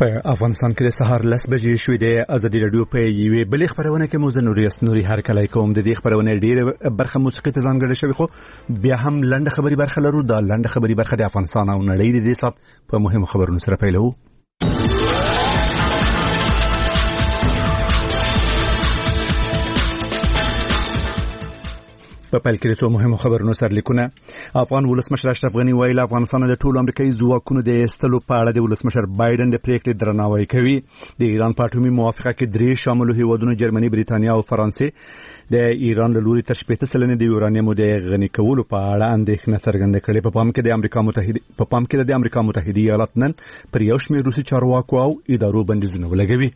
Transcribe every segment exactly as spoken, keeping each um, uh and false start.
په افغانستان کې د سهار لس بجې شوې د ازادي رادیو په یوې بلې خبرونه کې موزه نوري اسنوري هر کله کوم د دې خبرونه ډېر برخه موسیقي ته ځانګړې شوی خو بیا هم لنډه خبري برخه لرو. دا لنډه خبري برخه د افغانستان او نړۍ د دې سات په مهمو خبرونو سره پیلو. په پیل کې د څو مهمو خبرونو سرلیکونه. افغان ولسمشر اشرف غنی ویل افغانستان د ټولو امریکایي ځواکونو د ایستلو په اړه د ولسمشر بایدن د پریکړې درناوی کوي. د ایران په اټومي موافقه کې درې شامل هیوادونو جرمني، بریتانیا او فرانسې د ایران له لوري تر شپېته سلنې د یورانیم د غني کولو په اړه اندېښنه څرګنده کړې. په پام کې د امریکا متحده په پام کې د امریکا متحده ایالات نن پر یو شمېر روسي چارواکو او ادارو بندیزونه ولګوي.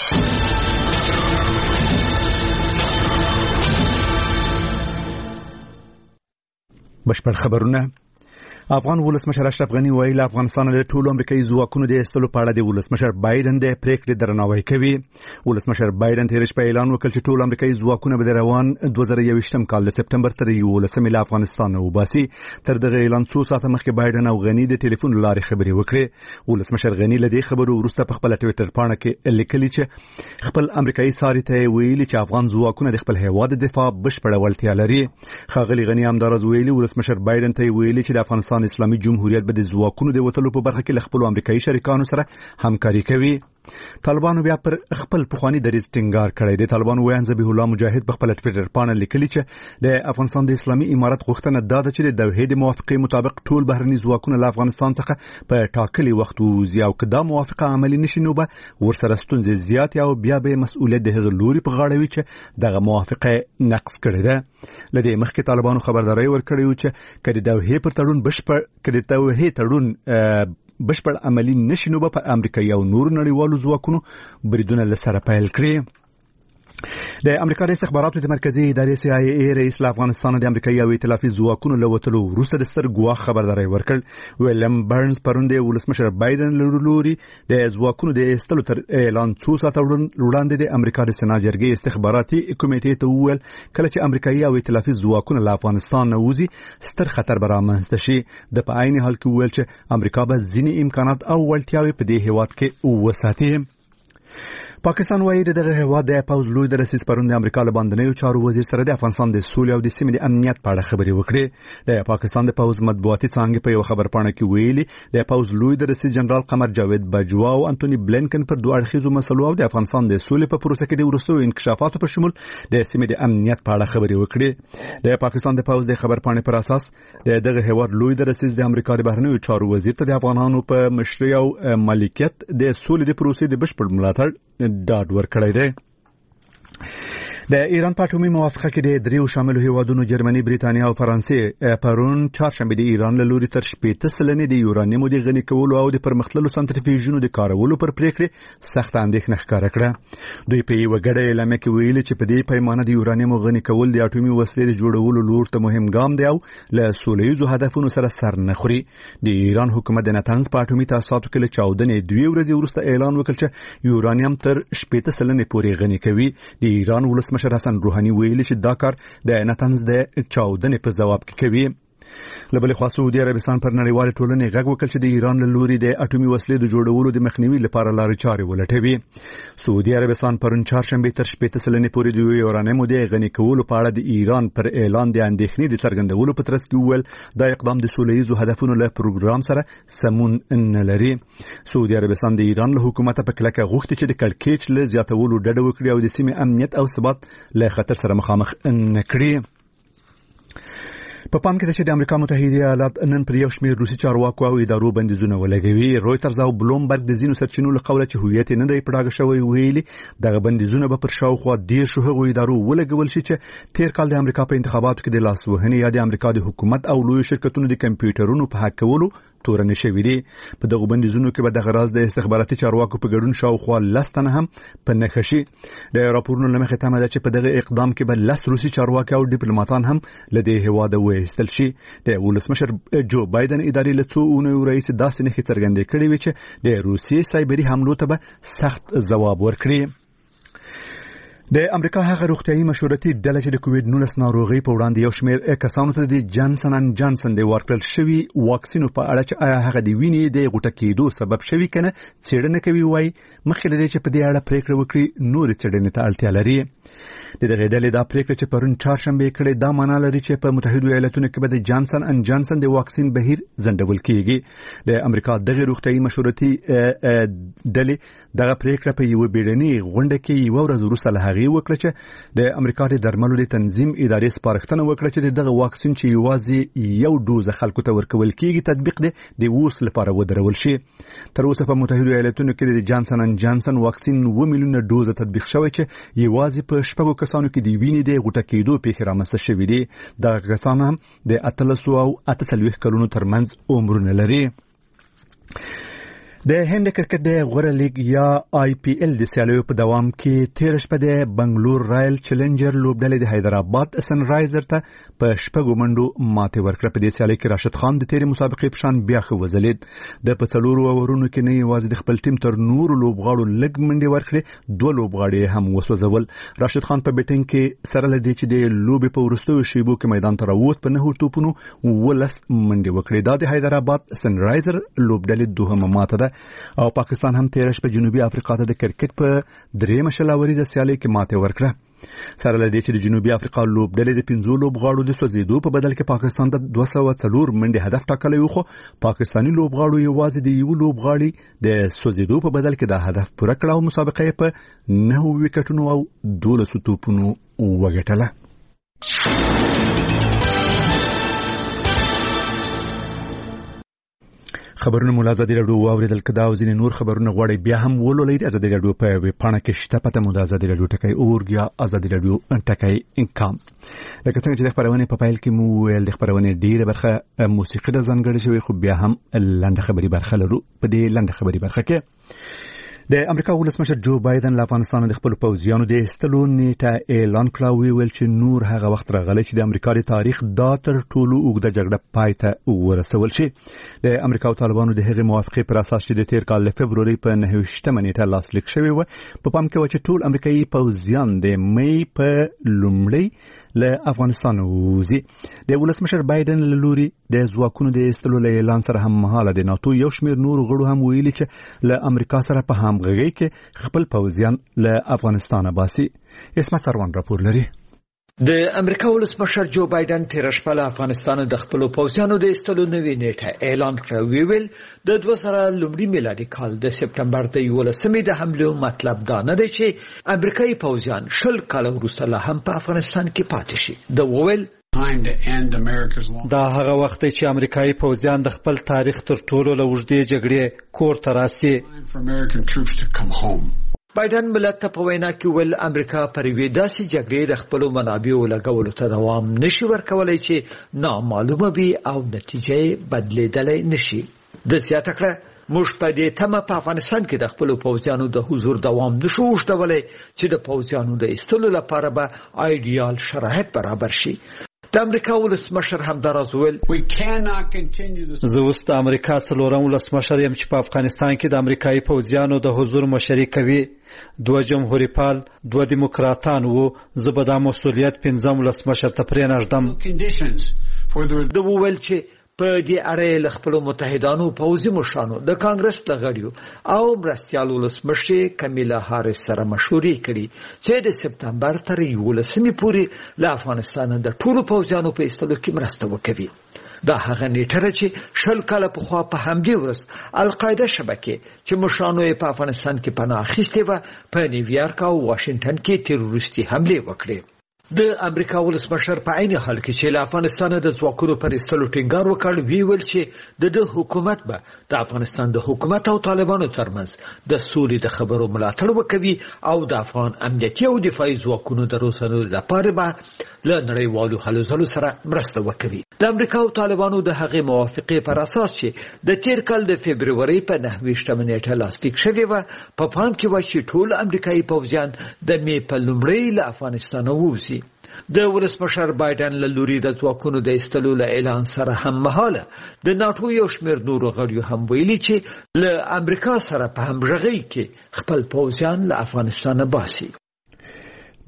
بشپړ خبرونه. افغان ولسمشر اشرف غنی ویل افغانستان د ټولو امریکایي ځواکونو د ایستلو په اړه د ولسمشر بایدن د پریکړې درناوی کوي. ولسمشر بایدن تیر شپه اعلان وکړ چې ټول امریکایي ځواکونه به د روان دوه زره یوویشتم کال د سپتمبر تر یولسمې له افغانستان وباسي. تر دغه اعلان څو ساعته مخکې بایدن او غنی د ټلیفون لارې خبرې وکړې. ولسمشر غنی له دې خبرو وروسته په خپل ټویټر پاڼه کې لیکلي چې خپل امریکایي ساري ته ویلي چې افغان ځواکونه د خپل هیواد د دفاع بشپړه وړتیا لري. ښاغلي غنی همدارز ویلي ولسمشر بایدن ته ویلي چې د افغانستان اسلامي جمهوریت به د ځواکونو د وټلو په برخه کې له خپل امریکایي شریکانو سره همکاري کوي. طالبانو بیا پر خپل پخوانی دریځ ټینګار کړی دی. طالبانو وایي ذبیح الله مجاهد په خپل ټویټر پاڼه لیکلي چې د افغانستان د اسلامي امارت غوښتنه دا ده چې د دوحې د موافقې مطابق ټول بهرني ځواکونه له افغانستان څخه په ټاکلي وخت ووځي او که دا موافقه عملي نشي نو به ورسره ستونزې زیاتې او بیا به مسؤلیت د هغه لوري په غاړه وي چې دغه موافقه نقض کړې ده. له دې مخکې طالبانو خبرداری ورکړی و چې که د دوحې پر تړون بشپړ که د دوحې تړون بشپړ عملی نشي نو په امریکا او نور نړیوالو ځواکونو بریدونه لسره پیل کړي. د امریکا د استخباراتو د مرکزی ادارې سی آی ای رئیس له افغانستان د امریکایي او ائتلافي ځواکونو له وتلو وروسته د ستر ګواښ خبرداری ورکړ. ویلیم برنز پرون د ولسمشر بایدن له لوري د ځواکونو د ایستلو تر اعلان څو ساعته وړاندې د امریکا د سنا جرګې استخباراتي کمیټې ته وویل کله چې امریکایي او ائتلافي ځواکونه له افغانستان نه وځي ستر خطر به رامنځته شي. د په عین حال کې ویل چې امریکا به ځینې امکانات او وړتیاوې په دې هیواد کې وساتي. پاکستان وایي دغه هیواد د پوز لوی د رئیس پرون د امریکا له باندې چارو وزیر سره د افغانستان د سولې او د سیمې د امنیت په اړه خبرې وکړې. د پاکستان د پوز مطبوعاتي څانګې په یو خبر پاڼه کې ویلي د پوز لوی د رئیس جنرال قمر جاوید بجوا او انټونی بلینکن پر دوه اړخیزو مسلو او د افغانستان د سولې په پروسه کې د وروستیو انکشافاتو په شمول د سیمې د امنیت په اړه خبرې وکړې. د پاکستان د پوز د خبر پاڼې پر اساس دغه هیواد لوی د رئیس د امریکا د بهرنیو چارو وزیر ته د افغانانو په مشرۍ او مالکیت د سولې د پروسې د بشپړ ملاتړ ډاډ ورکړی دی. د ایران په اټومي موافقه کې د دریو شامل هیوادونو جرمني، بریتانیا او فرانسې پرون چهارشنبه د ایران له لوري تر شپېته سلنې د یورانیم د غني کولو او د پرمختللو سنټریفیوژونو د کارولو پر پریکړې سخت اندېښنه ښکاره کړه. دوی په یو غړې اعلامیه کې ویلي چې په دې پیمانه د یورانیم غني کول د اټومي وسلې د جوړولو لور ته مهم ګام دی او له سولهییزو هدفونو سره سر نه خوري. د ایران حکومت د نتنز په اټومي تاسیساتو کې له چاودنې دوه ورځې وروسته اعلان وکړ چې یورانیم تر شپېته سلنې پورې غني کوي. د ایران ولسمشر حسن روحاني ویلي چې دا کار د نتنز د چاودنې په ځواب کې کوي. لبل خوا سعودي عربستان پر نړیوال ټولنې غږ وکړ چې د ایران له لوري د اټومي وسلې د جوړولو د مخنیوي لپاره لارې چارې ولټوي. سعودي عربستان پرون چهارشنبه تر شپېته سلنې پورې د یورانیم د غني کولو په اړه د ایران پر اعلان د اندېښنې د څرګندولو په ترڅ کې وویل دا اقدام د سولهییزو هدفونو له پروګرام سره سمون نه لري. سعودي عربستان د ایران له حکومت په کلکه غوښتي چې د کړکېچ له زیاتولو ډډه وکړي او د سیمې امنیت او ثبات له خطر سره مخامخ نه کړي. په پام کې چې د امریکا متحده ایالات نن پر یو شمېر روسي چارواکو او ادارو بندیزونه ولګوي. رويټرز او بلومبرګ د ځینو سرچینو له قوله چې هویت نه دی پړاګه شوی ویلي دغه بندیزونه به پر شاوخوا ډیر شو هغو ادارو ولګول شي چې تیر کال د امریکا په انتخاباتو کې د لاسوهنې یا د امریکا د حکومت او لوی شرکتونو د کمپیوټرونو په هک کولو تورن شوی دي. په دغه بندیزونو کې به دغه راز د استخباراتي چارواکو په ګډون شاوخوا لستنه هم په نښه شي. د راپورونو لمخې تمه ده چې په دغه اقدام کې به لس روسي چارواکي او ډیپلوماټان هم له دې هیواده وایستل شي. د ولسمشر جو بایدن ادارې له څو اونیو رئیس داسې نښې څرګندې کړې وې چې د روسیې سایبري حملو ته به سخت ځواب ورکړي. د امریکا هغه روغتيایي مشورتي ډله چې د کووډ نولس ناروغي په وړاندې یو شمېر کسانو ته د جانسن ان جانسن د ورکړل شوی واکسینو په اړه چې آیا هغه د وینې د غوټه کېدو سبب شوی کنه څېړنه کوي وای مخکې لري چې په دې اړه پریکړه وکړي نور څېړنې ته اړتیا لري. د دغه ډلې دا پریکړه چې پرون چهارشنبه کړې دا معنا لري چې په متحده ایالاتونو کې به د جانسن ان جانسن د واکسین بهیر زندول کیږي. د امریکا دغه روغتيایي مشورتي ډلې دغه پریکړه په یو بیړني غونډه کې یو ورځ وروسته له وکړه چې د امریکا د درملو د تنظیم ادارې سپارښتنه وکړه چې دغه واکسین چې یوازې یو دوز خلکو ته ورکول کیږي تطبیق دی د اوس لپاره ودرول شي. تر اوسه په متحده ایالاتونو کې د جانسن ان جانسن واکسین اوه میلیونه دوز تطبیق شوی چې یوازې په شپږو کسانو کې د وینې د غوټه کېدو پیښې رامنځته شوې دي. دغه کسان هم د اتلس او اته څلوېښت کلونو ترمنځ عمرونه لري. د هند کرکټ د غوړه لیګ یا آی پی ایل د سیالیو په دوام کې تیر شپه د بنگلور رایل چیلنجر لوبډلې د حیدرآباد سن رایزر ته په شپږو منډو ماته ورکړه. په دې سیالي کې راشد خان د تیرې مسابقې په شان بیا ښه وځلید. د په څلورو اورونو کې نه یوازې د خپل ټیم تر نورو لوبغاړو لږ منډې ورکړې دوه لوبغاړي هم وسوځول. راشد خان په بیټینګ کې سره لدی چې د لوبې په وروستیو شیبو کې میدان ته راووت په نهو توپونو ولس منډې وکړې. دا د حیدرآباد سن رایزر لوبډلې دوهمه ماته ده او پاکستان هم تیر شپه جنوبي افریقا ته د کرکټ په درېمه شلاوریزه سیالي کې ماته ورکړه. سره لدی چې د جنوبي افریقا لوبډلې د پنځو لوبغاړو د سوځېدو په بدل کې پاکستان ته دوه سوه څلور منډې هدف ټاکلی و خو پاکستاني لوبغاړو یوازې د یو لوبغاړي د سوځېدو په بدل کې دا هدف پوره کړ او مسابقه یې په نهو وکټونو او دولسو توپونو وګټله. خبرونه مولا ازادي راډیو واوریدل کدا او ځینې نور خبرونه غواړي بیا هم ولولئ د ازادي راډیو په ویب پاڼه کې شته پته مو د ازادي راډیو ټکی اورګ یا ازادي راډیو ټکی انکام. لکه څنګه چې د خبرونه په پایل کې مو ویل د خبرونه ډیره برخه موسیقي د ځانګړې شوی خو بیا هم لنډه خبري برخه لرو. په دې لنډه خبري برخه کې د امریکا ولسمشر جو بایدن له افغانستان د خپل پوځیانو د ایستلو نیټه اعلان کړه او ویل چې نور هغه وخت راغلی چې د امریکا د تاریخ دا تر ټولو اوږده جګړه پای ته ورسول شي. د امریکا او طالبانو د هغې موافقې پر اساس چې د تیر کال د فبروري په نهه ویشتمه نیټه لاسلیک شوی و په پام کې و چې ټول امریکایي پوځیان د مې په لومړۍ له افغانستان وځي. د ولسمشر بایدن له لوري د ځواکونو د ایستلو له اعلان سره هم مهاله د ناتو یو شمېر نور غړو هم ویلي چې له امریکا سره په همغږۍ کې خپل پوځیان له افغانستان باسي. اسمت سروان راپور لري. د امریکا ولسمشر جو بایدن تیر شپه له افغانستان د خپل پوځیانو د ایستلو نوې نیټه اعلان کړه. ویل د دوه زره لومړي میلادي کال د سپټمبر د یولسمې د حملو مطلب دا نه دی چې امریکایي پوځیان شل کال وروسته لا هم په افغانستان کې پاتې شي. د ویل دا هغه وخت چې امریکایي پوځیان د خپل تاریخ تر ټولو لوړې جګړې کور ته راسي. بایدن ملت ته په وینا کې ول امریکا پر وې داسې جګړې د خپل منابعو لګولو ته دوام نشي ورکولای چې نامعلومه وي او نتیجې بدلیدلای نشي. د زیاته کړه موږ په دې تمه په افغانستان کې د خپل پوځیانو د حضور دوام نشو وشتولای چې د پوځیانو د ایستلو لپاره به آیډیال شرایط برابر شي. د امریکا ولسمشر هم دراځول زه اوس د امریکا څلورم ولسمشر یم چې په افغانستان کې د امریکایي پوځیانو د حضور مشري کوي. دوه جمهوریت پال دوه دیموکراتان وو. زه به دا مسؤلیت پنځم ولسمشر ته پرېنږدم. د وویل چې په دې اړه له خپل متحدانو پوځي مشرانو د کانګرس لغړیو او مرستيال ولسمشر کمیلا هاریس سره مشورې کړي چې د سپتمبر تر یولسمې پورې له افغانستان د ټولو پوځیانو په ایستلو کې مرسته وکړي. دا هغه نیټه چې شل کاله پخوا په همدې ورځ القاعده شبکې چې مشرانو یې په افغانستان کې پناه اخیستې وه په نیویارک او واشنگټن کې تروریستي حملې وکړې. د امریکا ولسمشر په عین حال کې چې له افغانستان د ځواکونو پر ایستلو ټینګار وکړ ویل چې د د حکومت به د افغانستان د حکومت او طالبانو ترمنځ د سولې د خبرو ملاتړ وکوي او د افغان امنیتي او دفاعي ځواکونو د روزنې لپاره به له نړیوالو هلو ځلو سره مرسته وکوي. د امریکا او طالبانو د هغې موافقې پر اساس چې د تیر کال د فبروري په نهه ویشتمه نیټه لاسلیک شوې وه په پام کې و چې ټول امریکایي پوځیان د مې په لومړۍ له افغانستان ووځي. د ولسمشر بایدن له لوري د ځواکونو د ایستلو له اعلان سره هم مهاله د ناتو یو شمېر نورو غړیو هم ویلي چې له امریکا سره په همغږۍ کې خپل پوځیان له افغانستان باسي.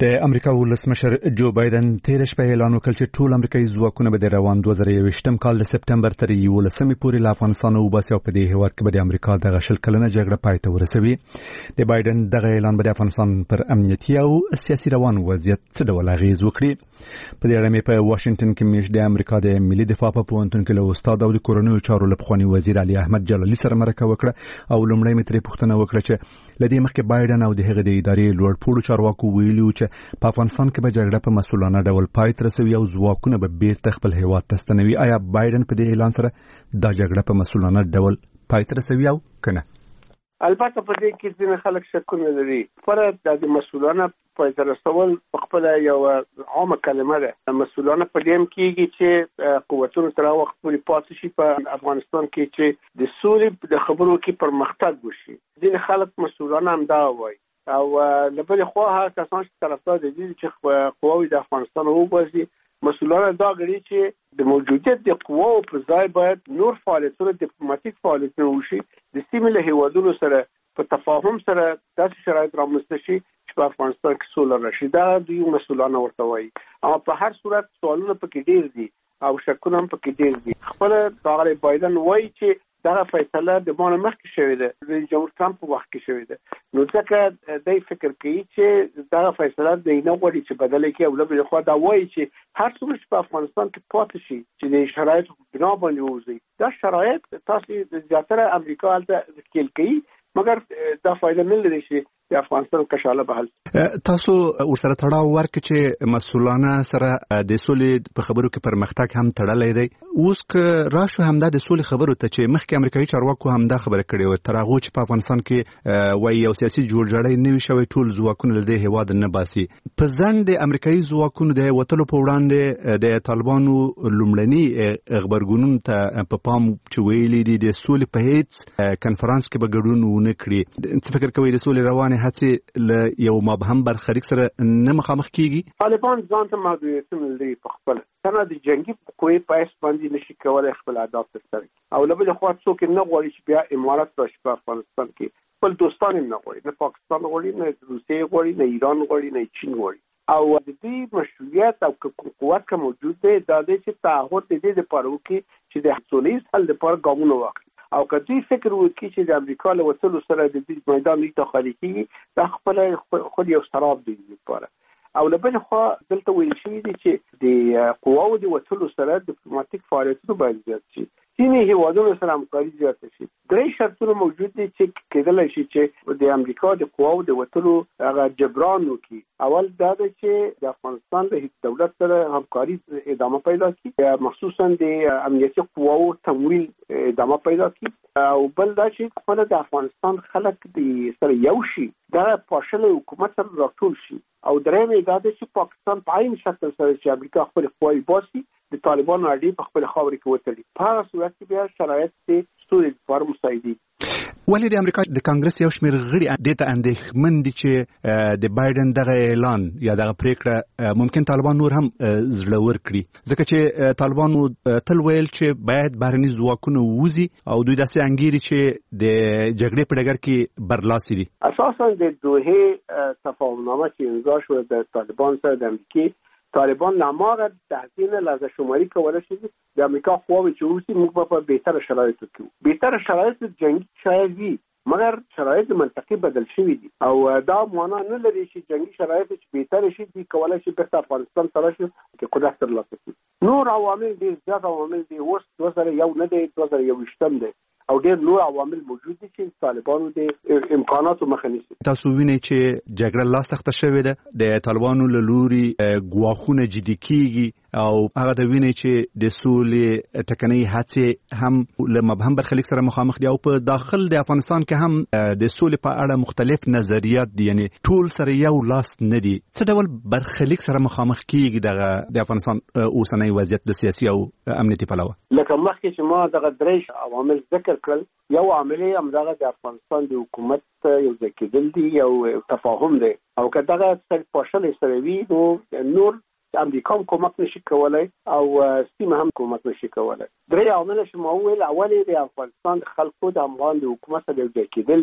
د امریکا ولسمشر جو بایدن تیر شپه اعلان وکړ چې ټول امریکایي ځواکونه به د روان دوه زره یوویشتم کال د سپتمبر تر یولسمې پورې له افغانستان وباسي او په دې هیواد کې به د امریکا دغه شل کلنه جګړه پای ته ورسوي. د بایدن دغه اعلان به د افغانستان پر امنیتي او سیاسي روان وضعیت څه ډول اغیز وکړي. په دې اړه مې په واشنگټن کې مېش د امریکا د ملي دفاع په پوهنتون کې له استاد او د کورنیو چارو له پخواني وزیر علي احمد جلالي سره مرکه وکړه او لومړی مې ترې پوښتنه وکړه چې له دې مخکې بایدن او د هغې د ادارې لوړپوړو چارواکو ویلي و چې په افغانستان کې به جګړه په مسؤلانه ډول پای ته رسوي او ځواکونه به بیرته خپل هیواد ته ستنوي. آیا بایدن په دې اعلان سره دا جګړه په مسؤلانه ډول پای ته رسوي او کنه؟ البته په دې کې ځینې خلک شکونه لري. فرض د مسؤلانه پای ته رسول په خپل یو عامه کلمه ده. مسؤلانه په دې کېږي چې قوتونو تر وخت پورې پاتې شي په افغانستان کې چې د سولې د خبرو کې پرمختګ وشي. ځینې خلک مسؤلانه هم دا وایي او لبل خو هغه کسان چې طرفدار دي چې قواوی د افغانستان وباسي مسؤلانه دا غړي چې د موجودیت د قواو په ځای باید نور فعالیتونه ډیپلوماټیک فعالیتونه وشي. د سیمې له هیوادونو سره په تفاهم سره داسې شرایط رامنځته شي چې په افغانستان کې سوله راشي. دا دوی مسؤلانه ورته وایي. اما په هر صورت سوالونه پکې ډیر دي او شکونه هم پکې ډیر دي. خپل دغه بایدن وایي چې دا فیصله د مانه مخکې شوې ده، د جمهور ترامپ په وخت کې شوې ده. نو ځکه دای فکر کوي چې دا فیصله د نه غوړي چې بدله کې او له خوا دا وایي چې هر څومره چې په افغانستان کې پاتې شي چې د شرایطو بنا باندې وځي دا شرایط تاسو زیاتره امریکا هلته کېل کوي مګر دا فایده نه لري چې د افغانستان کشاله بحال. تاسو ورسره تړاو ورکړئ چې مسؤلانه سره د سولې په خبرو کې پرمختګ هم تړلی دی. اوس که راشو همدا د سولې خبرو ته چې مخکې امریکایي چارواکو همدا خبره کړې وه تر هغو چې په افغانستان کې وایي یو سیاسي جوړجاړی نه وي شوی ټول ځواکونه له دې هېواد نه باسي. په ځنډ د امریکایي ځواکونو د وتلو په وړاندې د طالبانو لومړني غبرګونونو ته په پام چې ویلي دي د سولې په هېڅ کنفرانس کې به ګډون ونه کړي. څه فکر کوئ د سولې روانې هڅې له یو مبهم برخلیک سره نه مخامخ کیږي؟ طالبان ځان ته محدودیتونه لري په خپل څنګه د جنگي قوې په اس باندې نشي کولای خپل اهداف ترسره کړي او له بل خوا څوک نه غواړي چې بیا امارات راشي په افغانستان کې. خپل دوستان هم نه غواړي، نه پاکستان غواړي، نه روسیه غواړي، نه ایران غواړي، نه چین غواړي. او د دې مشروعیت او قوت که موجود دی دا دی چې تعهد دې د پاره وکړي چې د سولې حل لپاره ګامونه واخلي. او که دوی فکر وکړي چې د امریکا له وتلو سره د دې میدان نه خالي کیږي دا خپل خود یو سراب دی لپاره. او له بل خوا دلته ویل شوی دی چې د قواو د وتلو سره ډیپلوماټیک فعالیتونه باید زیات شي. ځینې هیوادونو سره همکاري زیاته شي. درې شرطونه موجود دي چې کېدلی شي چې د امریکا د قواو د وتلو هغه جبران وکړي. اول دا دی چې د افغانستان د دولت سره همکاري ادامه پیدا کړي، مخصوصا د امنیتي قواو تمویل ادامه پیدا کړي. او بل دا چې خپل د افغانستان خلک د سره یو شي دا پاشل حکومت سره راټول شي. او درېیم دا دی چې پاکستان په عین شکل سره چې امریکا خپل قواوې باسي د طالبانو اړې په خپل خاورې کې وتړي. په هغه صورت کې بیا شرایط د ستوري لپاره مساعدي. ولې د امریکا د کانګرس یو شمېر غړي دې ته اندېښمن دي چې د بایدن دغه اعلان یا دغه پریکړه ممکن طالبان نور هم زړور کړي، ځکه چې طالبانو تل ویل چې باید بهرني ځواکونه ووځي او دوی داسې انګیري چې د جګړې په ډګر کې برلاسي دي. اساسا د دوحې تفاهمنامه چې امضا شوه د طالبان سره د امریکا طالبان ناماغه تحسین لحظه شماری کوله شي د امریکا قواوی چې اوسي موږ په بهتره شرایطو کې بهتره شرایط جنگي شاید وي مګر شرایط منطقي بدل شوي دي او دا معنا نه لري چې جنگي شرایط چې بهتره شي دي کولای شي بیرته افغانستان ته راشي چې قدرت ترلاسه کړي. نور عوامل دي، زیات عوامل دي. اوس دوه زره یو نه دی، دوه زره یوویشتم دی او ډېر نور عوامل موجود دي چې طالبانو د امکاناتو مخه نیسي. تاسو وینئ چې جګړه لاس تخته شوې ده، د طالبانو له لوري ګواښونه جدي کیږي او هغه د وینئ چې د سولې ټکنۍ هڅې هم له مبهم برخلیک سره مخامخ دي او په داخل د افغانستان کې هم د سولې په اړه مختلف نظریات دي، یعنی ټول سره یو لاس نه دي. څه ډول برخلیک سره مخامخ کیږي دغه د افغانستان اوسنی وضعیت د سیاسي او امنیتي پلوه؟ لکه مخکې چې ما دغه درې عوامل ذکر کړل، یو عامل هم دغه د افغانستان د حکومت یو ځای کېدل دي، یو تفاهم دی. او که دغه پاشل سره وي نو نور امریکا هم کومک نشي کولای او سیمه هم کومک نشي کولای. درې عوامل چې ما وویل، اول د افغانستان د خلکو د افغان د حکومت سره یو ځای کېدل دي.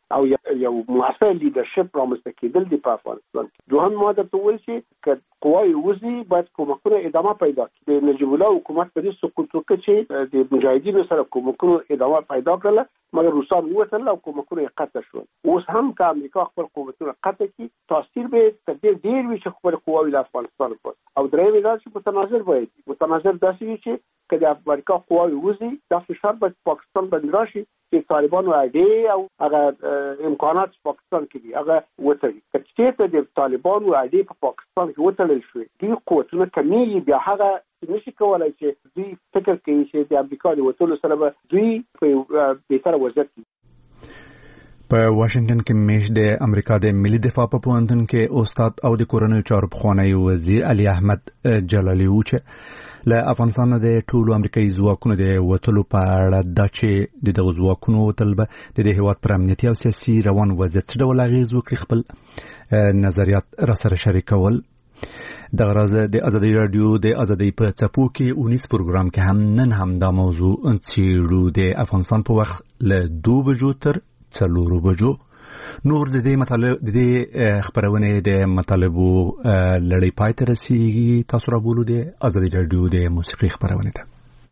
او یو موثر لیدرشپ رامنځته کېدل دی په افغانستان کې. دوهم ماده ته ویل چې ک قوای وزي باید کومکونه ادامه پیدا کړي. د نجیب الله حکومت په دې سقوط وکړ چې د مجاهدینو سره کومکونه ادامه پیدا کړل، مګر روسان ووتل او کومکونه قطع شول. اوس هم که امریکا خپل قوتونه قطع کړي، تاثیر به تر ډېر ډېر وي چې خپل قواوې له افغانستان په او درېیم دا چې متناظر باید متناظر داسې وي چې که د امریکا قواوې وزي دا فشار به پاکستان باندې راشي چې طالبانو اډې او هغه امکانات پاکستان کې دي هغه وتړي. که چېرته د طالبانو اډې په پاکستان کې وتړل شوې، دوی قوتونه کمیږي، بیا هغه نشي کولای چې دوی فکر کوي چې د امریکا د وتلو سره به دوی په بهتره وضعیت کې. په واشنگټن کې میش د امریکا د ملي دفاع په پوهنتون کې استاد او د کورنیو چارو پخوانی وزیر علي احمد جلالي و چې له افغانستان د ټولو امریکایي ځواکونو د وتلو په اړه دا چې د دغه ځواکونو وتل به د دې هېواد پر امنیتي او سیاسي روان وضعیت څه ډول اغېز وکړي خپل نظریات راسره شریکول. دغه راز د ازادي رادیو د ازادي په څپو کې اونیس پروګرام کې هم نن هم دا موضوع څېړو. د افغانستان په وخت له دوه بجو تر څلورو بجو. نور د دې مطالب د دې خبرونه د مطالبو لړۍ پای ته رسیږي. تاسو را بولو د ازادي رادیو د موسیقي خبرونه ده.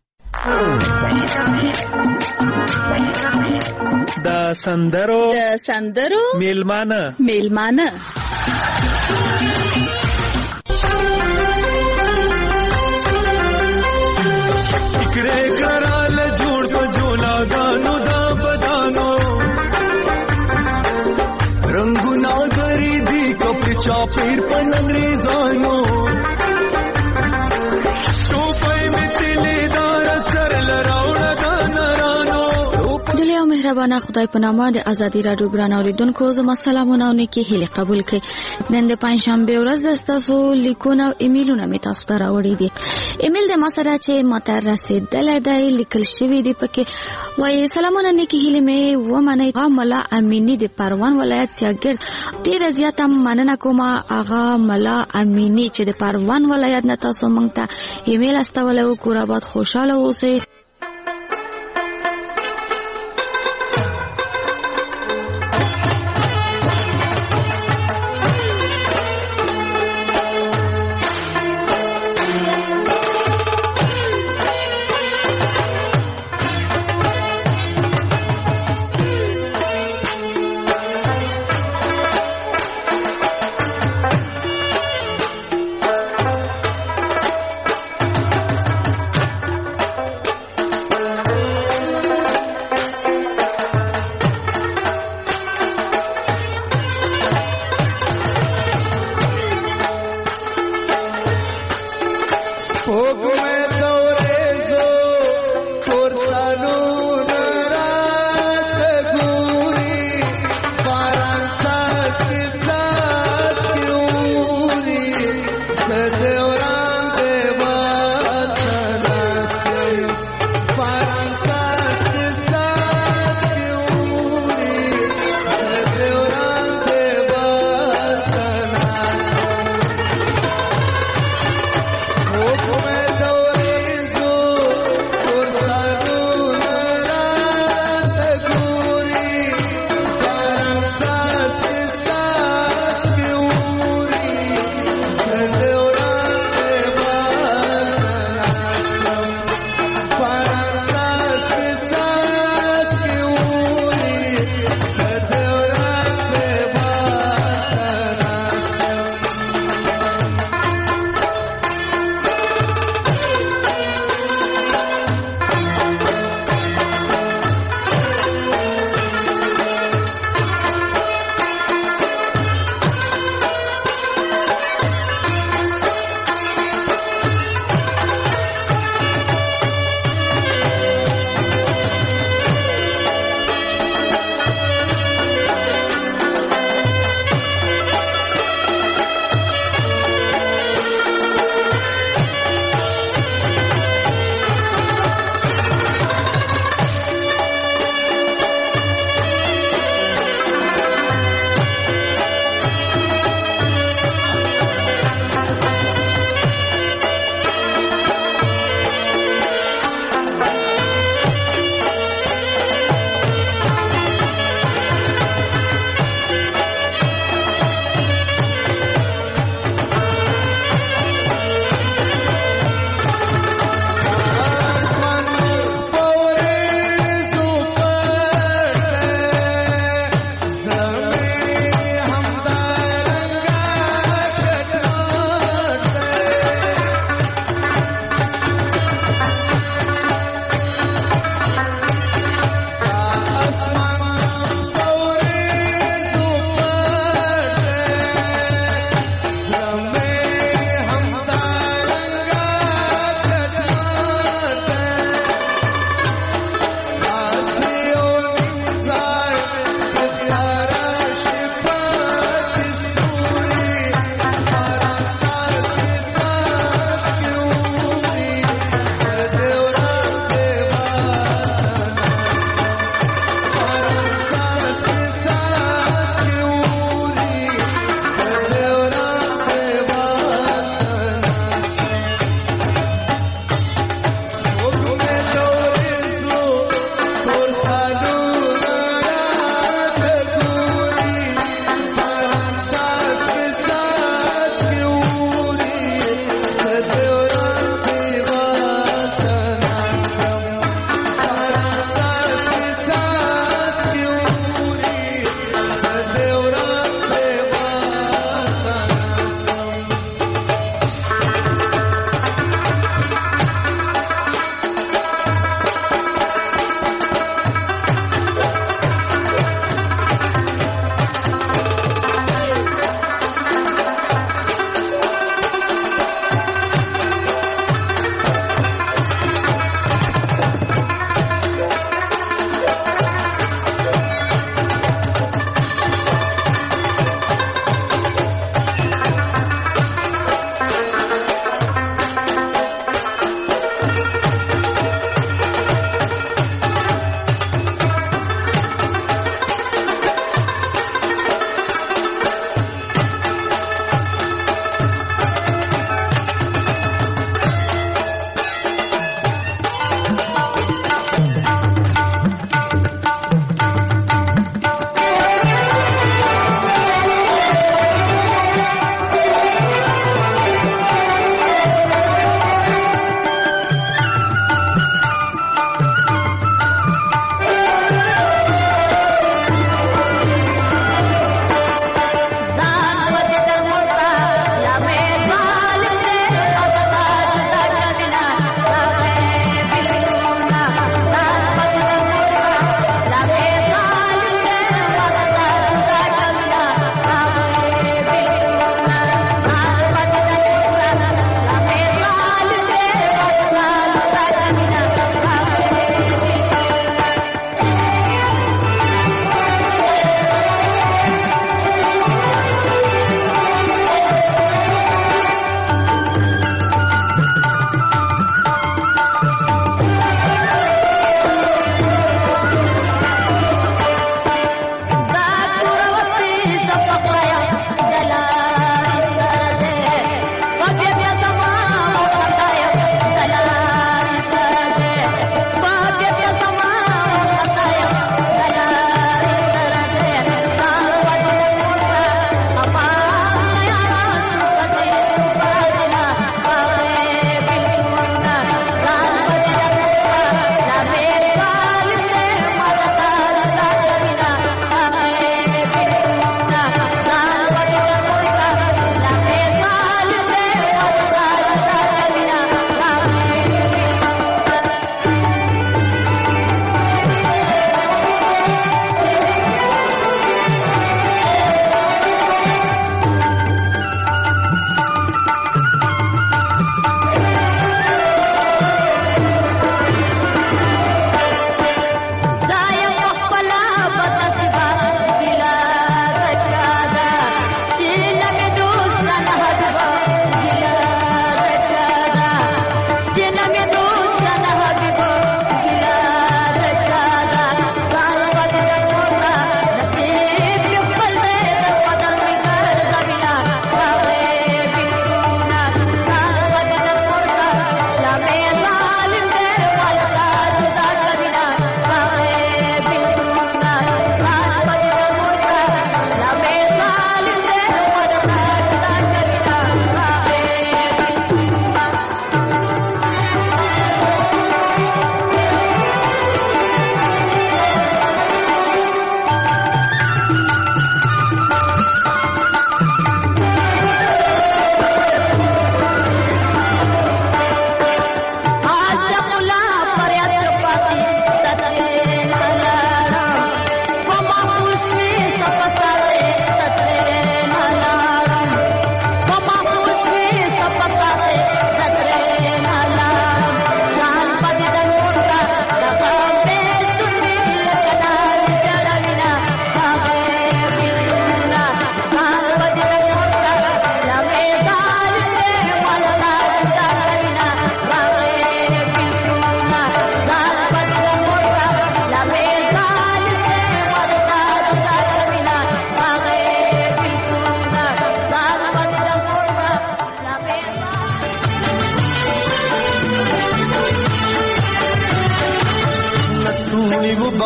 د سندرو د سندرو میلمانه میلمانه इकड़े कराल जोड़ को जोला गानो दा बदानो रंगुना गरी दी कपड़े चापेर पन अंग्रेजानो टोपई में तिलेदार सर लराउड़ा दानरानो. دلی او مهربانه خدای په نامه د ازادي رادیو ګران اوریدونکو زما سلامونه او نیکی هیله قبول کړئ. نن د پنځشنبه ورځ د تاسو لیکونه او ایمیلونه می تاسو ته راوړي دي. ایمیل د ما سره چې ماته رسیدلی دی لیکل شوی دی پکې وایي سلامونه نیکی هیله می ومنئ. ملا امینی د پروان ولایت سیاګر ډیره زیاته مننه کوم اغا ملا امینی چې د پروان ولایت نه تاسو مونږ ته ایمیل استولی او کور آباد خوشاله اوسئ. Oh,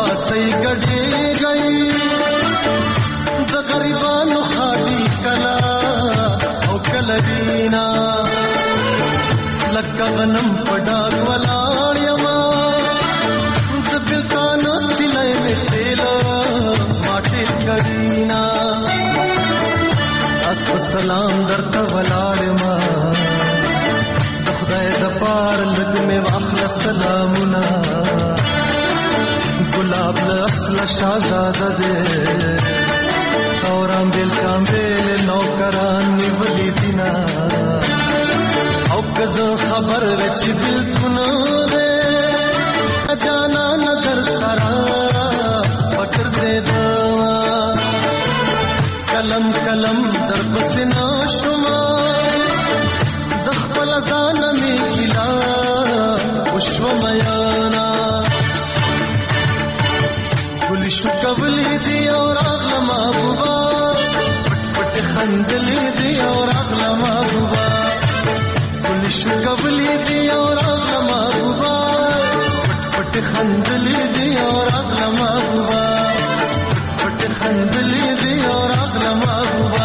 پاسې ګډې گئی د غریبانو خاطی کلا او کلوینا لکه غنم پډاګ ولاړ یما د بلتانو سلای میټیلا ماټې کرینا اس سلام درته ولاړ ما د خدای د پار لګ می واخل سلامونه گلاب اصل شاهزاده دے اورام دل چامبیل نوکران نیولی دینا او کزو خبر وچ بالکل دے جانا نظر سرا فکر سے دوا کلم کلم در پسنا شما دخل ازان می گلا وشو میانا شو قبلی دی اور اغلا محبوبا پٹ پٹ خندلی دی اور اغلا محبوبا کل شو قبلی دی اور اغلا محبوبا پٹ پٹ خندلی دی اور اغلا محبوبا پٹ پٹ خندلی دی اور اغلا محبوبا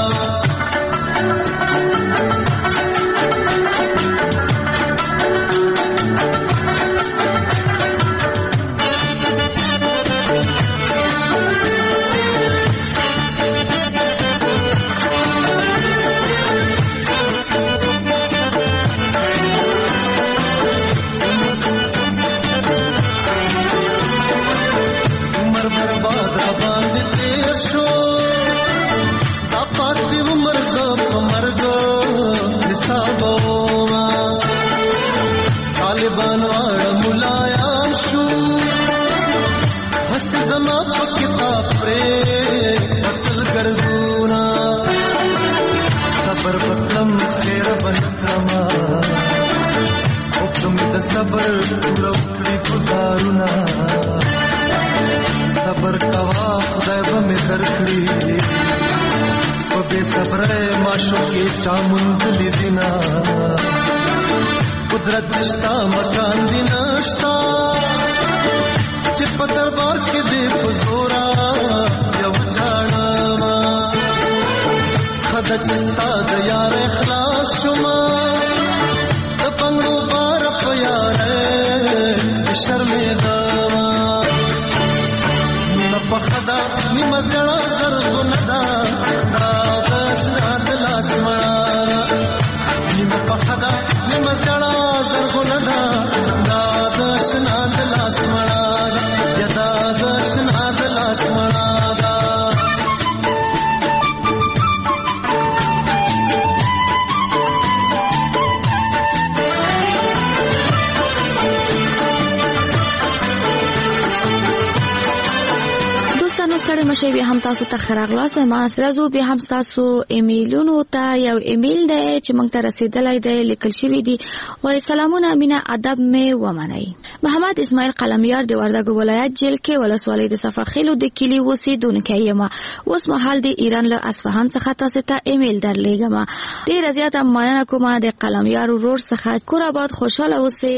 صبر پورا کړی گزارونه صبر کوا خدای به مې درکړي په بے صبره معشوقې چا مونږ لیدینا قدرت نشتا مکان دی نشتا چې په دربار کې دې په زورا یو ځاړما خدای چې ستا د یار اخلاص شوما د پنګو بار په یار شرمېدا نیمه په خدا نیمه زړه زرغونه دا دا دشنا د لاس مړه نیمه په خدا نیمه زړه زرغونه دا دا دشنا د لاس مړه یا دا دشنا د لاس مړه ستړي مشه به هم تاسو ته خراغلاس ما راځو به هم تاسو ایمیلونو ته یو ایمیل دی چې موږ ته رسیدلای دی لیکل شوی دی وای سلامونه امینه ادب می ومنئ محمد اسماعیل قلمیار دی وردګ ولایت جیل کې ولسوالۍ د صفاخیلو د کلی اوسیدونکی یم اوس مهال د ایران له اصفهان څخه تاسو ته ایمیل درلېږم ډیر زیاته مننه کوم د قلمیار ورور څخه کور آباد خوشاله اوسئ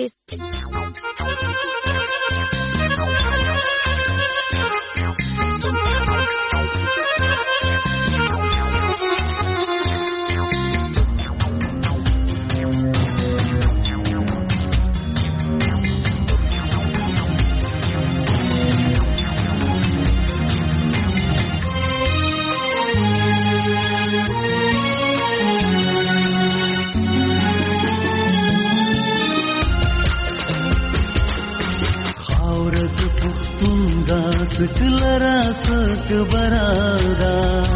سکلرا سک برادا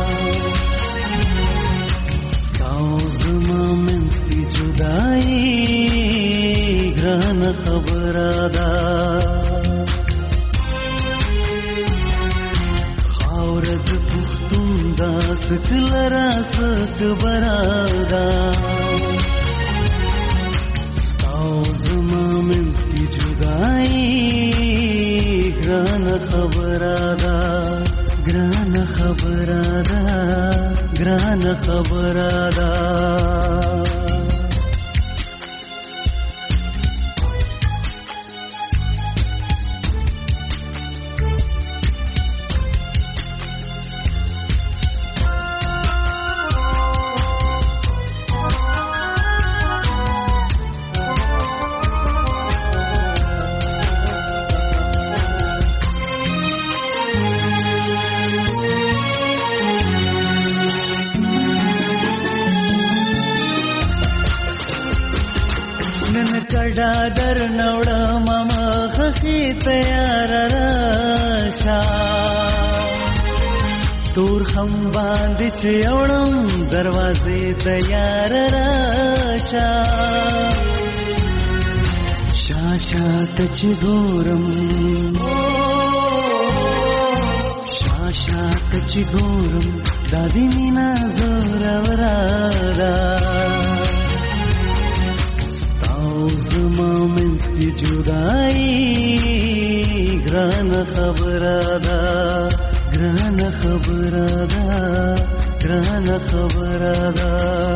ستاو زما منس کی جدائی گران خبرادا خاورد پختون دا سکلرا سک برادا ستاو زما منس کی جدائی گران خبرادا گران خبرادا گران خبرادا کډا در نوړه ماما خخي تیار راشا تور خم باندې چې اورم دروازې تیار راشا شاشا تچ ګورم شاشا تچ ګورم دادی مینا زور ورادا زما منځ کې جدائی ګران خبره ده ګران خبره ده ګران خبره ده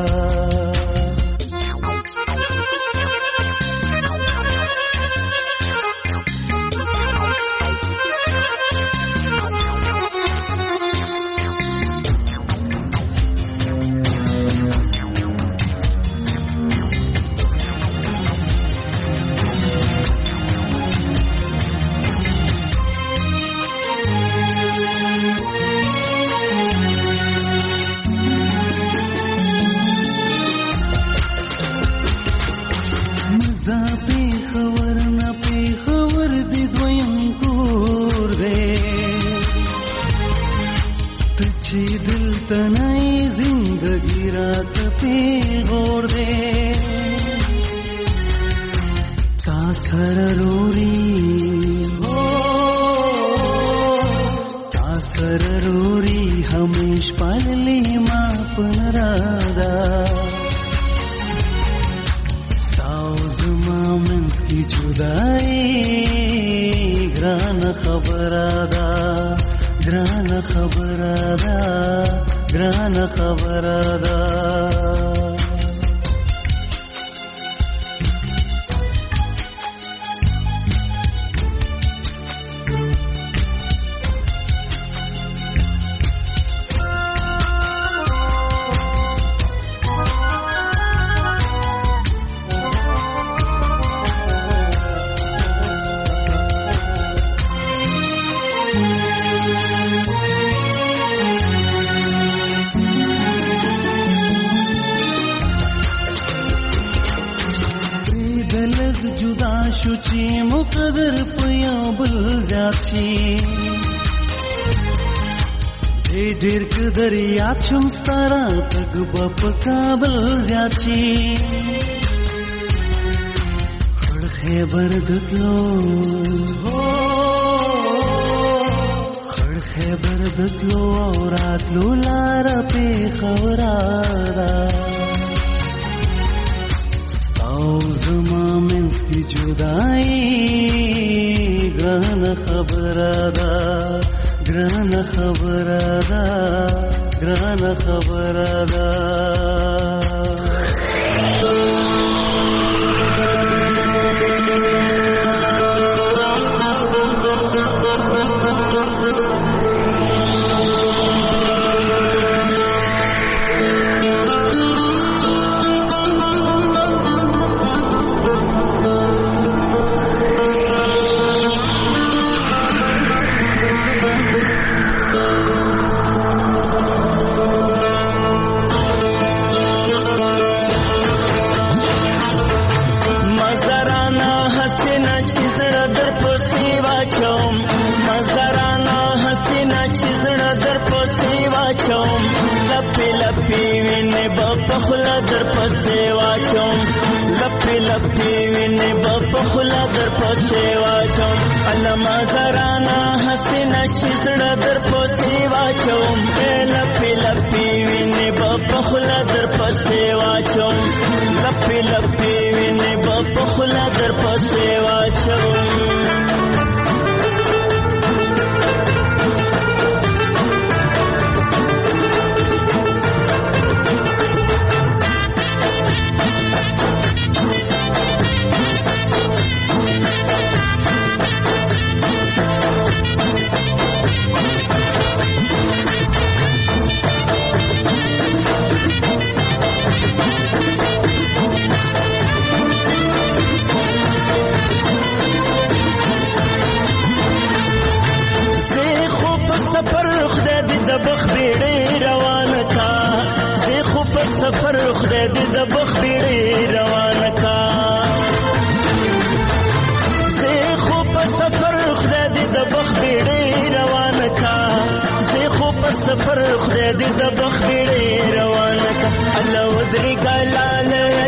چم ستارا تک بپ کابل زیاچی خړ خیبر دتلو خړ خیبر دتلو راتلو لار په خورا ستاو زما منځ کی جدائی ګران خبره ده ګران خبره ده ګران خبره ده لپی ویني په خلا در پسې واچوم علما زرانا حسنا چې زړه در پسې واچوم لپی لپی ویني په خلا در پسې واچوم لپی لپی ویني په خلا در پسې واچوم سفر خدای دې د بخ بیړې روان کا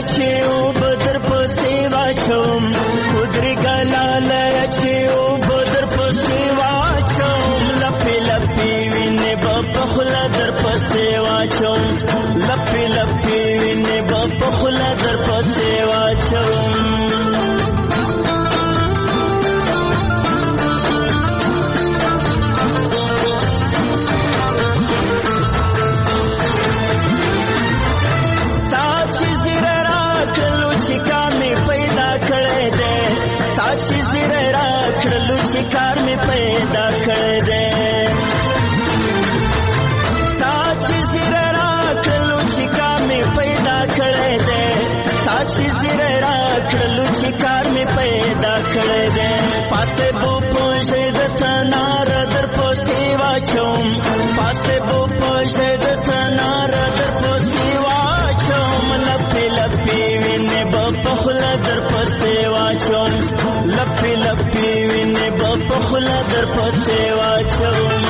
چې او بدر په سیوا چوم خدري ګلال چې او بدر په سیوا چوم لپی لپی وینه په خلا در په سیوا چوم لپی لپی وینه په خلا در په سیوا چوم کار می پیدا کړ دې تا چې زیره را کړلو چې کار می پیدا کړ دې تا چې زیره را کړلو چې کار می پیدا کړ دې پاسته بو پوښې د تنار در پوستې واچوم پاسته بو پوښې د تنار در پوستې واچوم لپی لپی وینه په خلا در پوستې واچوم لپی لپی وینه په خلا در پوستې واچوم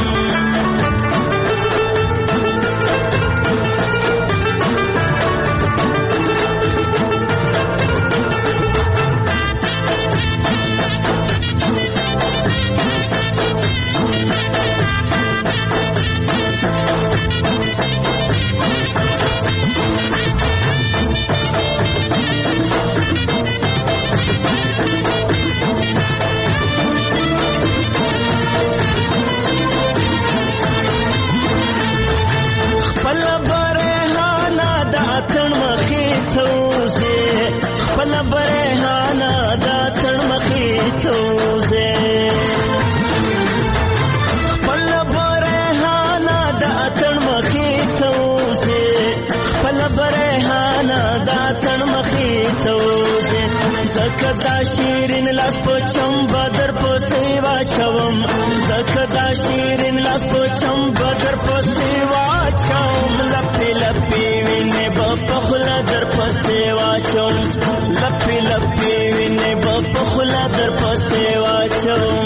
زکدا شیرین لاس پوچم بدر په سیوا چوم زکدا شیرین لاس پوچم بدر په سیوا چوم لپی لپی وینه په خلا در په سیوا چوم لپی لپی وینه په خلا در په سیوا چوم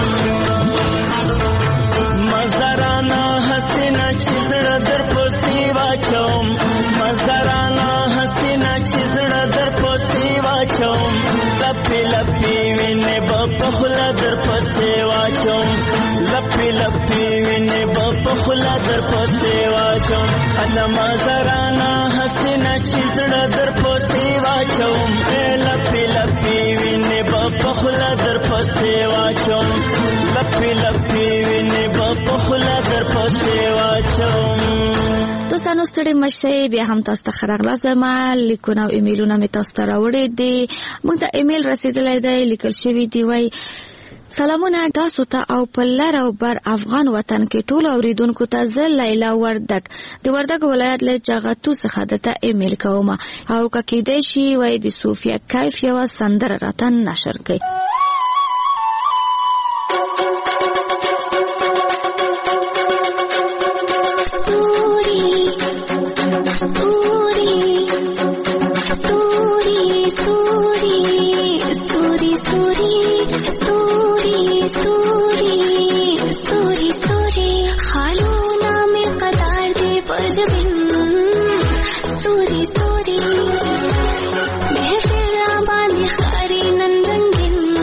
مزرانا حسینا چیزړه در په سیوا چوم مزرانا حسینا چیزړه در په سیوا چوم لپی لپی وینه په خلا در په سیوا چوم لپی لپی وینه په خلا در په سیوا چوم علما زرانا حسینا چیزړه در په سیوا چوم لپی لپی وینه په خلا در په سیوا چوم لپی لپی وینه په خلا در په سیوا چوم دوستانو ستړي مشه بیا هم تاسو ته خبرغلا زما لیکونه او ایمیلونه می تاسو ته راوړي دي موږ ته ایمیل رسیدلی دی لیکل شوی دی وای سلامونه تاسو ته او په لر او بر افغان وطن کې ټول اوریدونکو ته زه لیلا وردک د وردک ولایت له چاغتو څخه دته ایمیل کوم او ککې دی شي وای د صوفیا کیف یو سندره راتن نشر کړي Story, story,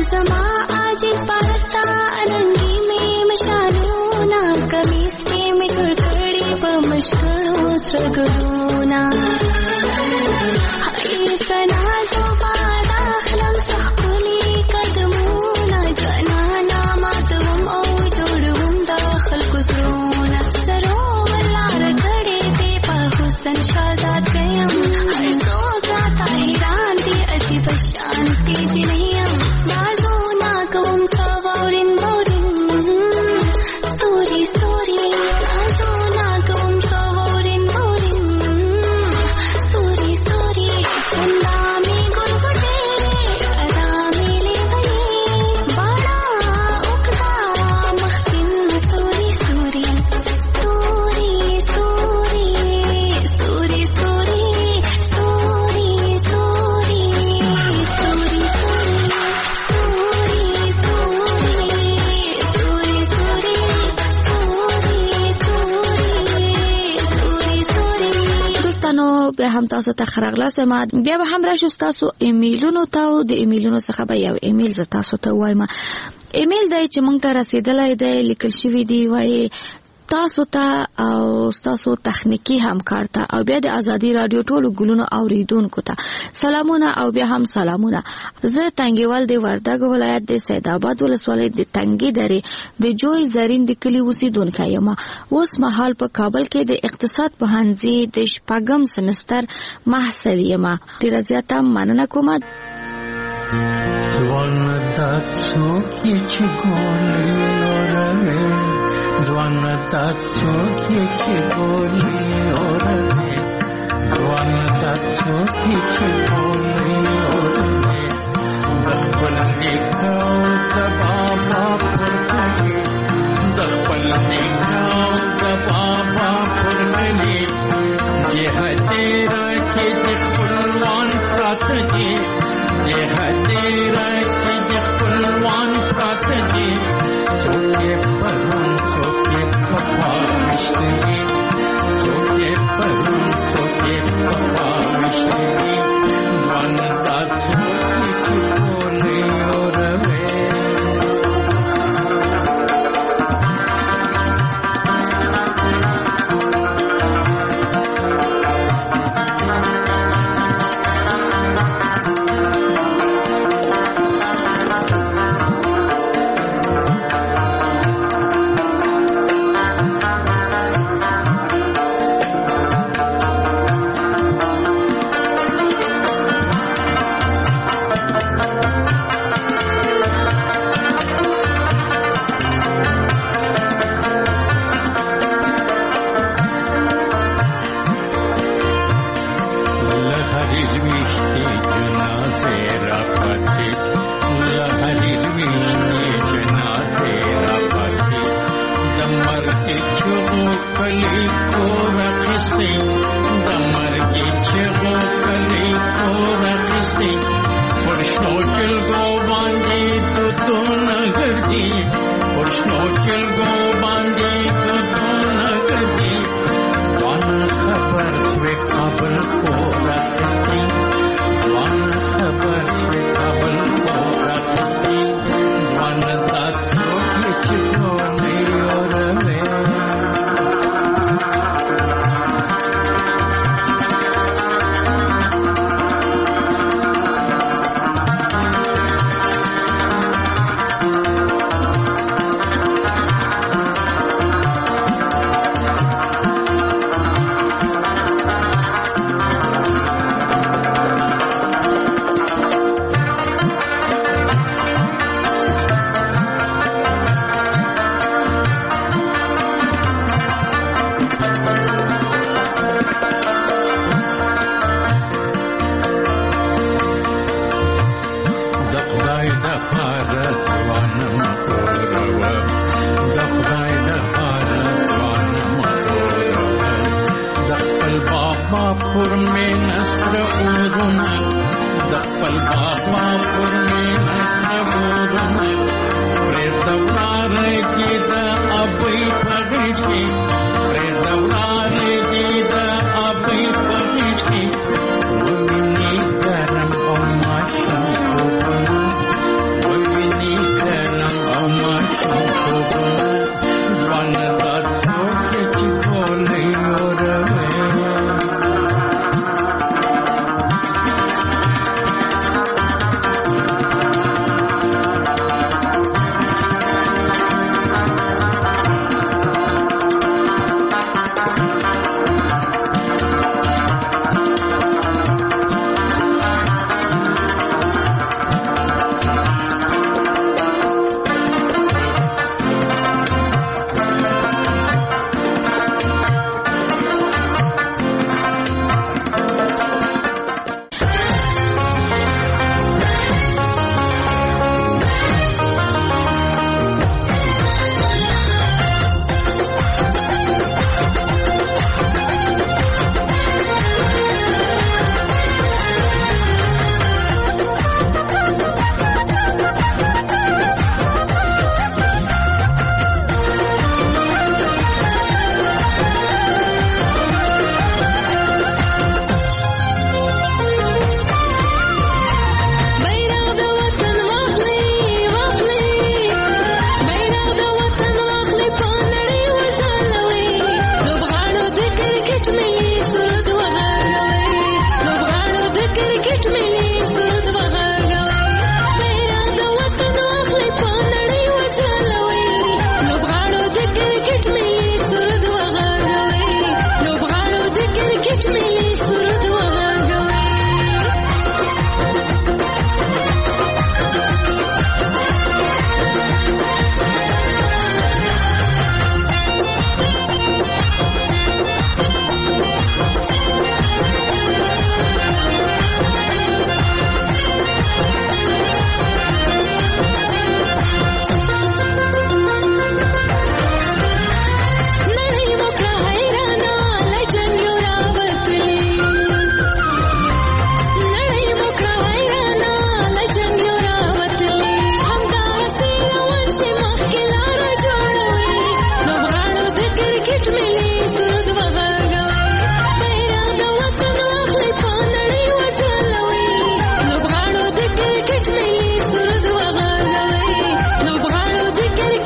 زما عاجز پرستا رنگی میں مشالونا کمیس کے میں جڑ کڑی په مشکلو سرګرونا هاي کنا زما داخلم تخکلی قدمونا جنانا ماتوم او جوړوم داخل گزرونا سرور لار کړي دې په حسن شازاد گیم هر څوک راته حیران دي اسی بشانتی جی نیم بازو نا کوم سوورین بورین ستوري ستوري بازو نا کوم سوورین بورین ستوري ستوري سندا می ګل ګټې ادا می لګي باڼه اوکدا مخسین ستوري ستوري ستوري ستوري ستوري ستوري ستوري ستوري ستوري ستوري دوستانو به هم تاسو ته خراغلاس ما بیا به هم راشو تاسو ایمیلونو ته د ایمیلونو څخه به یو ایمیل ز تاسو ته وایم. ایمیل دی چې مونږ ته رسیدلای دی لیکل شوی دی وای تاسو ته او تاسو تخنیکی همکار ته او بیا د ازادي رادیو ټولو ګلونو اوریدونکو ته سلامونه او بیا هم سلامونه. زه تنګیوال دی وردګ ولایت د سید آباد ولسوالۍ د تنګي درې د جوی زرین د کلی اوسیدونکو یم. اوس مهال په کابل کې د اقتصاد پوهنځي د شپږم سمستر محصل یم. ډیره زیاته مننه کوم. ځوان تاسو کې چې ګولې اورمه ځوان تاسو کې چې ګولې اورمه ځوان تاسو کې چې ګولې اورمه د خپل نیکاو د بابا پر کړي د خپل نیکاو د بابا پر کړي چې هته راځي د خپلوان پراته دي ये हतेरा की जखलवान प्रातनी सोके परम सोके पपा विश्वनी सोके परम सोके पपा विश्वनी वनता सोके चिकोने और वे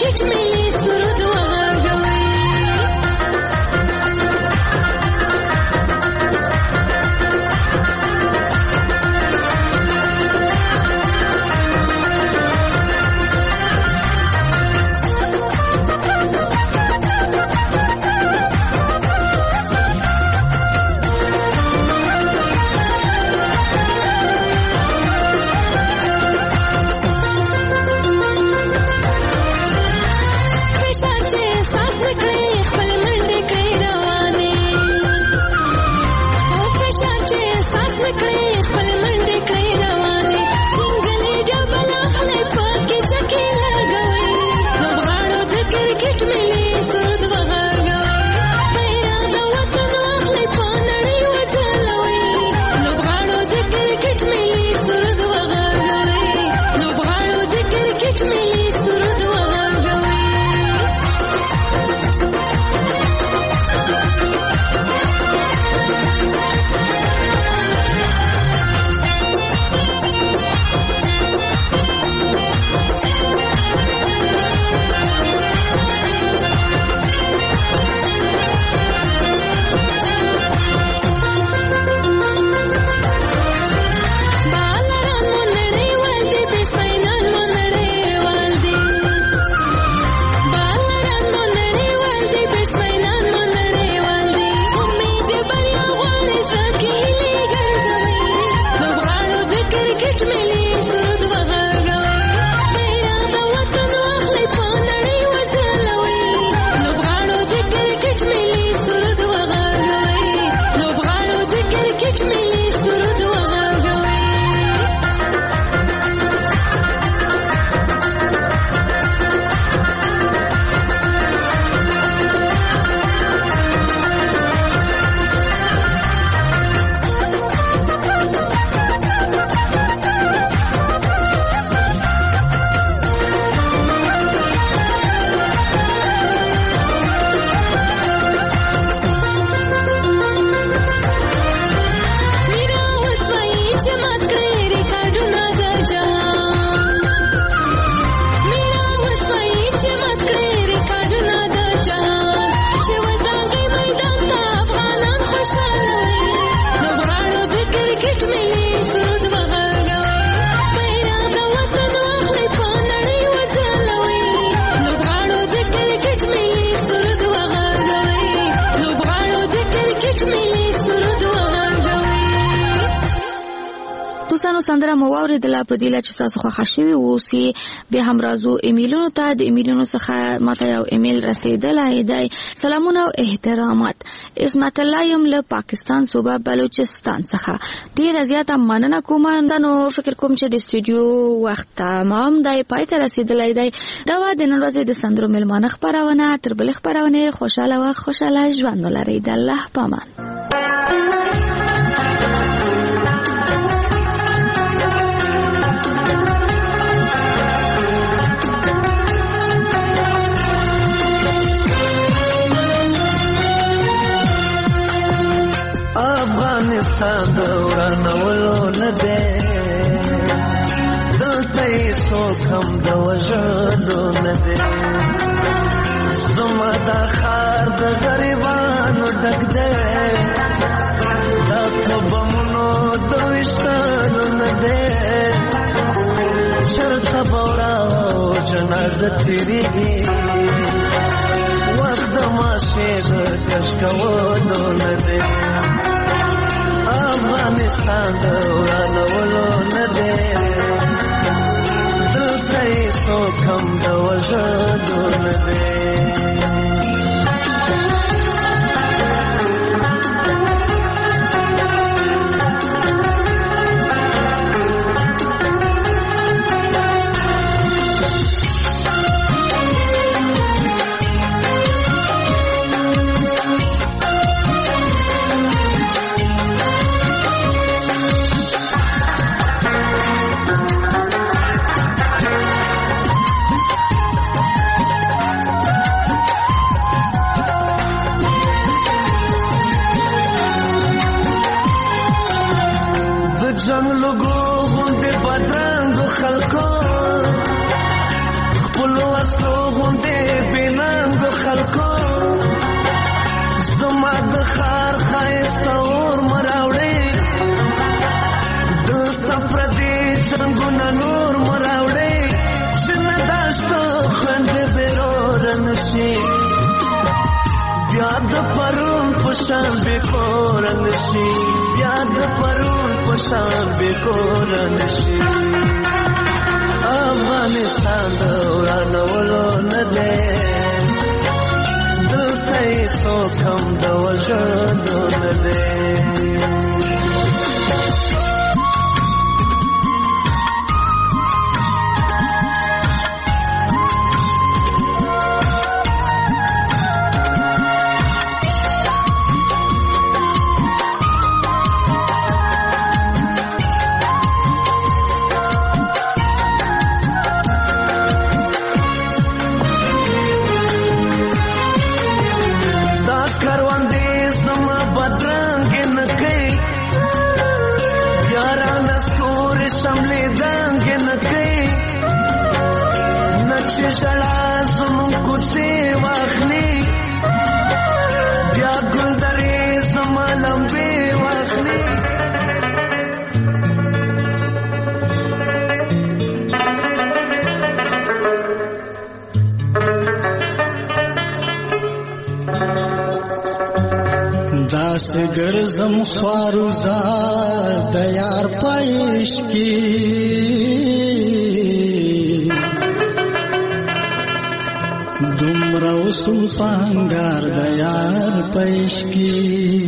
کرکټ ملي سرود وغږوي سندره مو واوریدله په دې چې تاسو خوښه شوي اوسئ. بیا هم راځو ایمیلونو ته. د ایمیلونو څخه ماته یو ایمیل رسیدلی دی. سلامونه او احترامات. عصمت الله یم له پاکستان صوبه بلوچستان څخه. ډېره زیاته مننه کوم. نو فکر کوم چې د استودیو وخت تمام دی، پای ته رسیدلی دی. دا و د نن ورځې د سندرو میلمانه خپرونه. تر بلې خپرونې خوشحاله و خوشحاله ژوند ولرئ. د الله په امان. افغانستان دورانولو نه دی، دلته یې څوک هم د وژلو نه دی. زما دا ښار د غریبانو ډک دی، دا په بمونو د ویشتلو نه دی. چېرته به ورا جنازه تېرېږي، وخت د ماشې د کش کولو نه دی. افغانستان د ورانولو نه دی، دلته یې څوک هم د وژلو نه دی. نشي بیا د پرون پشان به کور نشي بیا د پرون پشان به کور نشي افغانستان د ورانولو نه ده دلته سو کم د وژنو نه ده ګرزم خواروزا د یار پېش کی دومره وسم پنګار د یار پېش کی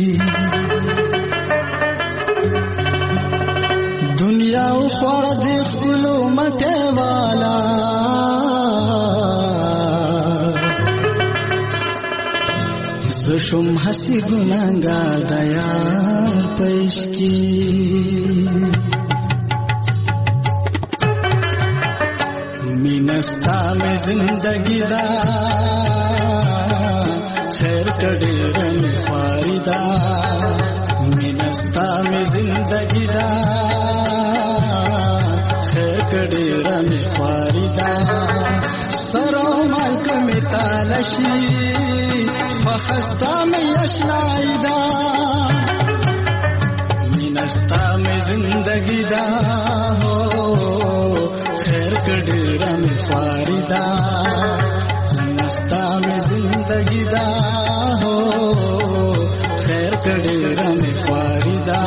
دنیا خور د خلو مټه والا زشم حسی گناهگار د یار پېش کی مینستا میں زندگی دا خیر کډیر می فاریدا مینستا میں زندگی دا خیر کډیر می فاریدا سرو مالک می تالشی فخستا می اشنایدا مینستا می زندگی دا ہو خیر کډیر می فاریدا زنستا می زندگی دا ہو خیر کډیر می فاریدا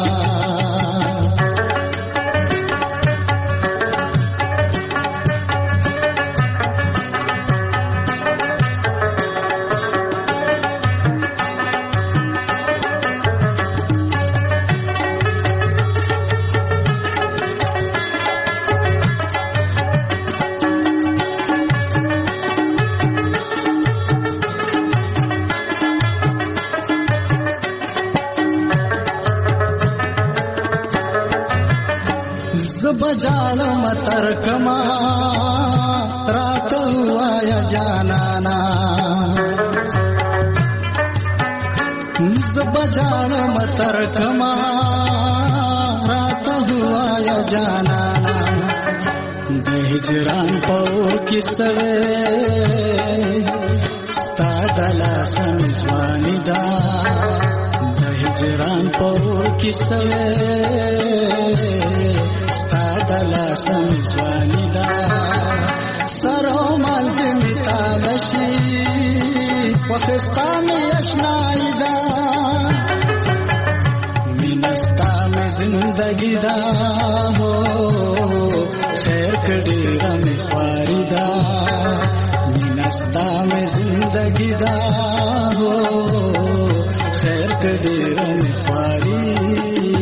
बजाना मतर कमा रात हुआ या जानाना बजाना मतर कमा रात हुआ या जानाना दहिजरान पौर किसवे स्तादला समझवानी दा दहिजरान पौर किसवे दला समझवानी दा सरो माल के मितालशी वखस्ता में अशनाई दा मिनस्ता में जिंदगी दा हो खैर कड़ेरा में फारिदा मिनस्ता में जिंदगी दा हो खैर कड़ेरा में फारिदा